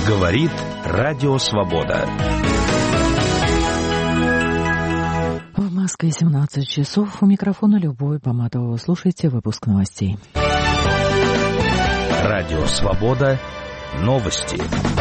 Говорит Радио Свобода. В Москве 17 часов. У микрофона Любовь Поматова. Вы слушаете выпуск новостей. Радио Свобода. Новости.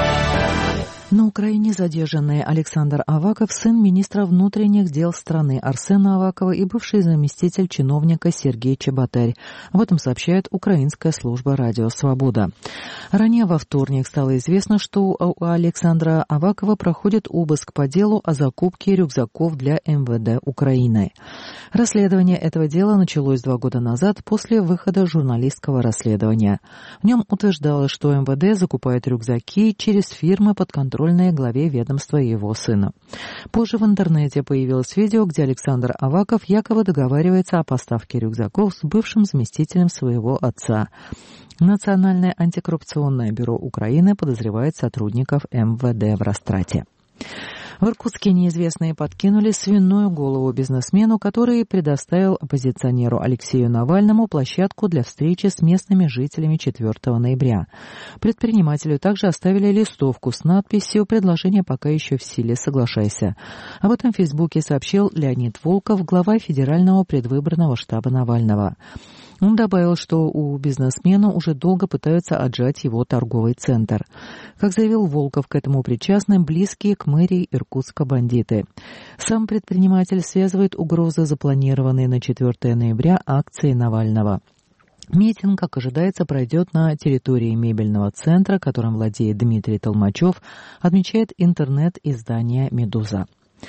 На Украине задержанный Александр Аваков, сын министра внутренних дел страны Арсена Авакова и бывший заместитель чиновника Сергей Чеботарь. Об этом сообщает украинская служба «Радио Свобода». Ранее во вторник стало известно, что у Александра Авакова проходит обыск по делу о закупке рюкзаков для МВД Украины. Расследование этого дела началось 2 года назад после выхода журналистского расследования. В нем утверждалось, что МВД закупает рюкзаки через фирмы под контролем главе ведомства и его сына. Позже в интернете появилось видео, где Александр Аваков якобы договаривается о поставке рюкзаков с бывшим заместителем своего отца. Национальное антикоррупционное бюро Украины подозревает сотрудников МВД в растрате. В Иркутске неизвестные подкинули свиную голову бизнесмену, который предоставил оппозиционеру Алексею Навальному площадку для встречи с местными жителями 4 ноября. Предпринимателю также оставили листовку с надписью «Предложение пока еще в силе, соглашайся». Об этом в Фейсбуке сообщил Леонид Волков, глава Федерального предвыборного штаба Навального. Он добавил, что у бизнесмена уже долго пытаются отжать его торговый центр. Как заявил Волков, к этому причастны близкие к мэрии Иркутска бандиты. Сам предприниматель связывает угрозы, запланированные на 4 ноября акции Навального. Митинг, как ожидается, пройдет на территории мебельного центра, которым владеет Дмитрий Толмачев, отмечает интернет-издание «Медуза».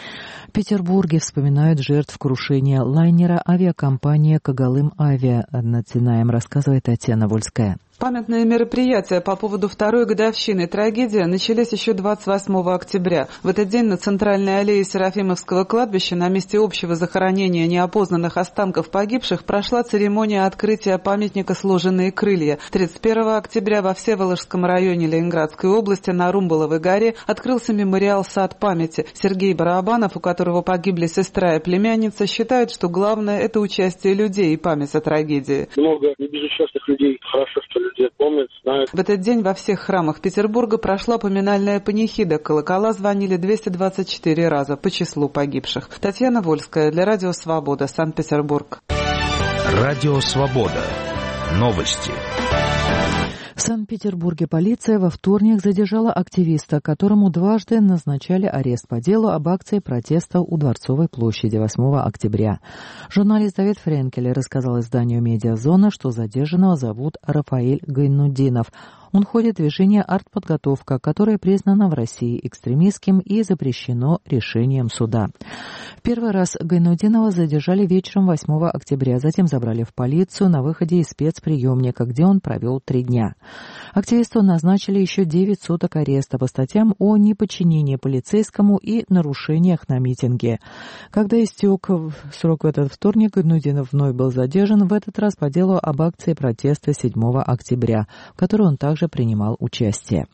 В Петербурге вспоминают жертв крушения лайнера авиакомпании «Когалым-Авиа». Над Синаем рассказывает Татьяна Вольская. Памятные мероприятия по поводу второй годовщины трагедии начались еще 28 октября. В этот день на центральной аллее Серафимовского кладбища на месте общего захоронения неопознанных останков погибших прошла церемония открытия памятника «Сложенные крылья». 31 октября во Всеволожском районе Ленинградской области на Румболовой горе открылся мемориал «Сад памяти». Сергей Барабанов, у которого погибли сестра и племянница, считает, что главное – это участие людей и память о трагедии. Много небезучастных людей. Хорошо, что люди помнят, знают. В этот день во всех храмах Петербурга прошла поминальная панихида. Колокола звонили 224 раза по числу погибших. Татьяна Вольская для Радио Свобода, Санкт-Петербург. Радио Свобода. Новости. В Санкт-Петербурге полиция во вторник задержала активиста, которому дважды назначали арест по делу об акции протеста у Дворцовой площади 8 октября. Журналист Давид Френкель рассказал изданию «Медиазона», что задержанного зовут Рафаэль Гайнуддинов. Он входит в движение «Артподготовка», которое признано в России экстремистским и запрещено решением суда. В первый раз Гайнуддинова задержали вечером 8 октября, затем забрали в полицию на выходе из спецприемника, где он провел 3 дня. Активисту назначили еще 9 суток ареста по статьям о неподчинении полицейскому и нарушениях на митинге. Когда истек срок в этот вторник, Гайнуддинов вновь был задержан, в этот раз по делу об акции протеста 7 октября, в которой он также принимал участие.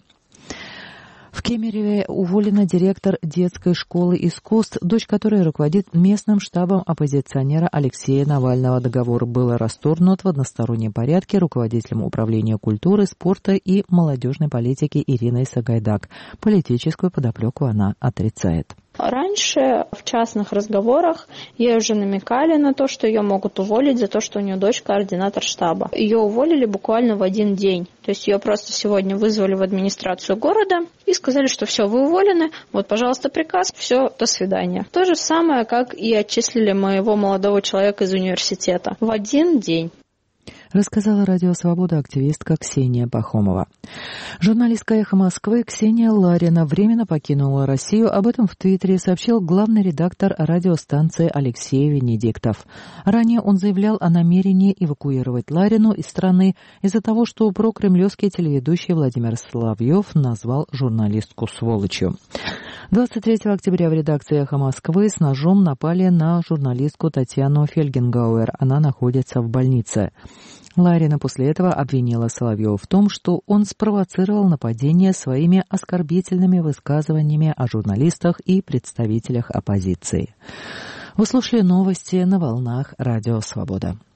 В Кемерове уволена директор детской школы искусств, дочь которой руководит местным штабом оппозиционера Алексея Навального. Договор был расторгнут в одностороннем порядке руководителем управления культуры, спорта и молодежной политики Ириной Сагайдак. Политическую подоплеку она отрицает. Раньше в частных разговорах ей уже намекали на то, что ее могут уволить за то, что у нее дочь координатор штаба. Ее уволили буквально в один день. То есть ее просто сегодня вызвали в администрацию города и сказали, что все, вы уволены, вот, пожалуйста, приказ, все, до свидания. То же самое, как и отчислили моего молодого человека из университета. В один день. Рассказала Радио Свобода активистка Ксения Пахомова. Журналистка «Эхо Москвы» Ксения Ларина временно покинула Россию. Об этом в Твиттере сообщил главный редактор радиостанции Алексей Венедиктов. Ранее он заявлял о намерении эвакуировать Ларину из страны из-за того, что прокремлевский телеведущий Владимир Соловьев назвал журналистку сволочью. 23 октября в редакции «Эхо Москвы» с ножом напали на журналистку Татьяну Фельгенгауэр. Она находится в больнице. Ларина после этого обвинила Соловьева в том, что он спровоцировал нападение своими оскорбительными высказываниями о журналистах и представителях оппозиции. Вы слушали новости на волнах Радио Свобода.